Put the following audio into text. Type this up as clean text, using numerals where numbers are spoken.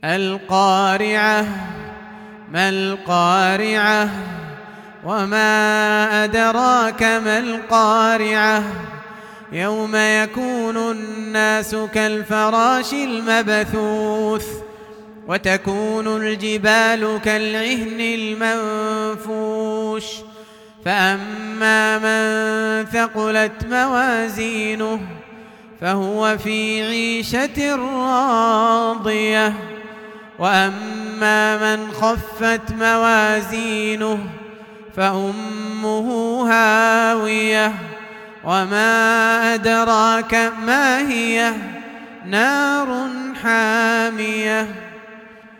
القارعة. ما القارعة وما أدراك ما القارعة يوم يكون الناس كالفراش المبثوث وتكون الجبال كالعهن المنفوش فأما من ثقلت موازينه فهو في عيشة راضية وأما من خفت موازينه فأمه هاوية وما أدراك ما هي نار حامية.